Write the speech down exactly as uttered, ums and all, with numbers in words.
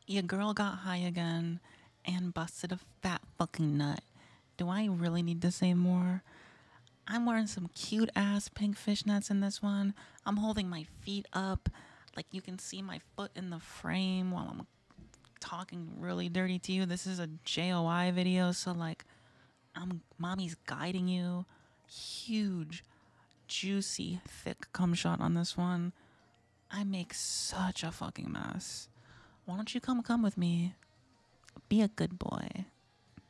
Your girl got high again and busted a fat fucking nut. Do I really need to say more? I'm wearing some cute ass pink fishnets in this one. I'm holding my feet up. Like you can see my foot in the frame while I'm talking really dirty to you. This is a J O I video, so like I'm mommy's guiding you. Huge, juicy, thick cum shot on this one. I make such a fucking mess. Why don't you come come with me? Be a good boy.